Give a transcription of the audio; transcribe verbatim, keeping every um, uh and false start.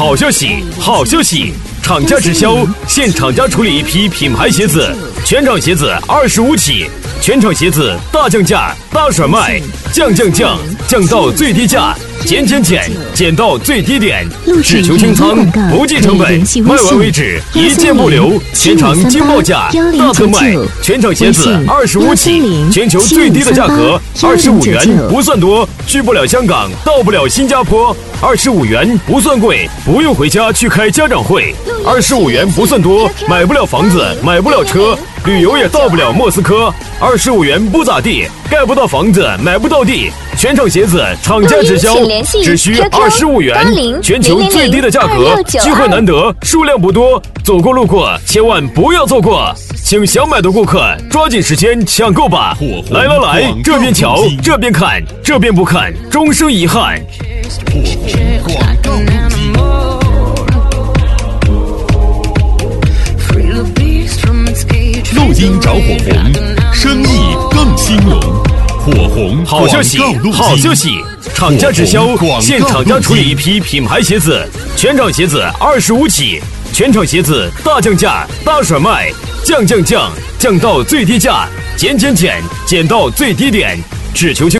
好消息，好消息！厂家直销，现厂家处理一批品牌鞋子，全场鞋子二十五起，全场鞋子大降价、大甩卖，降降降降到最低价，减减减减到最低点，只求清仓，不计成本，卖完为止，一件不留，全场惊报价，大特卖，全场鞋子二十五起，全球最低的价格，二十五元不算多，去不了香港，到不了新加坡，二十五元不算贵，不用回家去开家长会，二十五元不算多，买不了房子，买不了车，旅游也到不了莫斯科，二十五元不咋地，盖不到房子，买不到地，全场鞋子厂家直销，只需二十五元，全球最低的价格，机会难得，数量不多，走过路过千万不要错过，请想买的顾客抓紧时间抢购吧！来来来，这边瞧，这边看，这边不看，终生遗憾。 广告录音找火红，生意更兴隆。火红好消息，好消息！厂家直销，现厂家处理一批品牌鞋子，全场鞋子二十五起，全场鞋子大降价、大甩卖，降降降降到最低价，减减减减到最低点，只求清。